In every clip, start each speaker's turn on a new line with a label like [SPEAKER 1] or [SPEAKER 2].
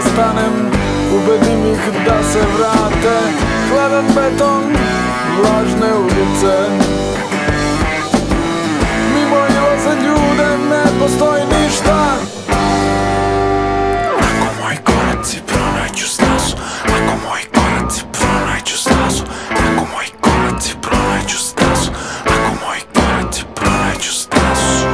[SPEAKER 1] stanem, ubedim ih da se vrate. Hladan beton, vlažne ulice, mimo ila za ljude ne postoji ništa.
[SPEAKER 2] Ako moji koraci pronađu stazu, ako moji koraci pronađu stazu, ako moji koraci pronađu stazu, ako moji koraci pronađu stazu.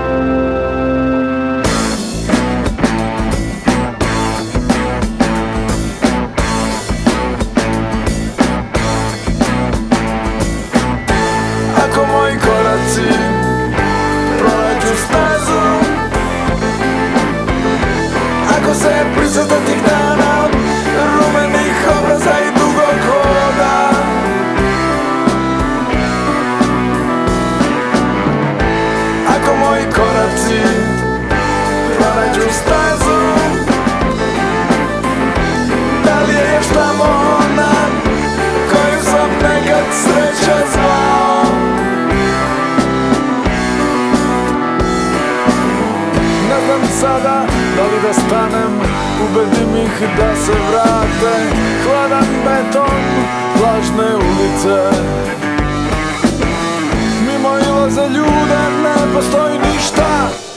[SPEAKER 1] Ako moji koraci pronađu stazu, ako se prisjetim tih dana, rumenih obraza i dugog hoda, ako moji koraci pronađu stazu, da li je još tamo ona koju sam nekad sreća zvao? Ne znam sada da li da stanem, ubedim ih da se vrate. Hladan beton, vlažne ulice, mimo ila za ljude ne postoji ništa.